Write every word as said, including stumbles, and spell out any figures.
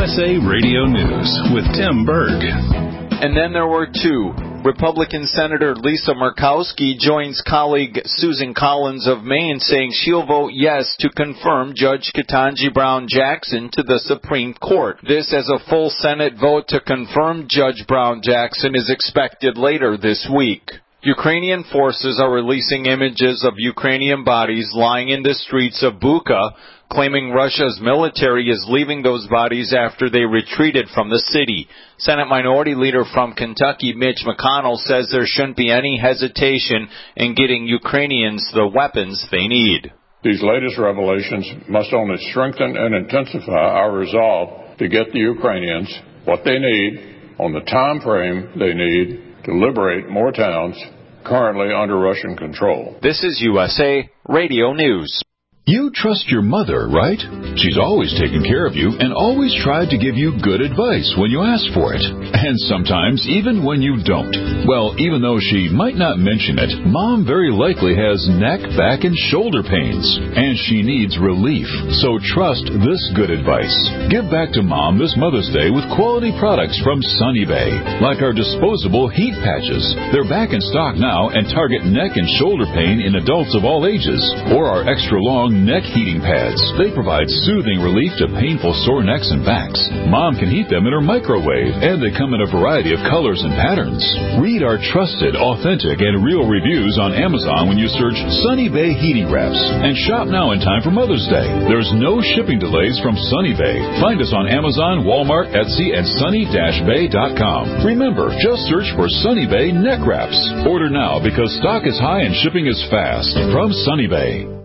S A Radio News with Tim Berg. And then there were two. Republican Senator Lisa Murkowski joins colleague Susan Collins of Maine, saying she'll vote yes to confirm Judge Ketanji Brown Jackson to the Supreme Court. This as a full Senate vote to confirm Judge Brown Jackson is expected later this week. Ukrainian forces are releasing images of Ukrainian bodies lying in the streets of Bucha, claiming Russia's military is leaving those bodies after they retreated from the city. Senate Minority Leader from Kentucky, Mitch McConnell, says there shouldn't be any hesitation in getting Ukrainians the weapons they need. These latest revelations must only strengthen and intensify our resolve to get the Ukrainians what they need on the time frame they need to liberate more towns currently under Russian control. This is U S A Radio News. You trust your mother, right? She's always taken care of you and always tried to give you good advice when you ask for it. And sometimes even when you don't. Well, even though she might not mention it, Mom very likely has neck, back, and shoulder pains. And she needs relief. So trust this good advice. Give back to Mom this Mother's Day with quality products from Sunny Bay. Like our disposable heat patches. They're back in stock now and target neck and shoulder pain in adults of all ages. Or our extra long neck heating pads. They provide soothing relief to painful sore necks and backs. Mom can heat them in her microwave, and they come in a variety of colors and patterns. Read our trusted, authentic, and real reviews on Amazon when you search Sunny Bay Heating Wraps. And shop now in time for Mother's Day. There's no shipping delays from Sunny Bay. Find us on Amazon, Walmart, Etsy, and sunny dash bay dot com. Remember, just search for Sunny Bay Neck Wraps. Order now because stock is high and shipping is fast. From Sunny Bay.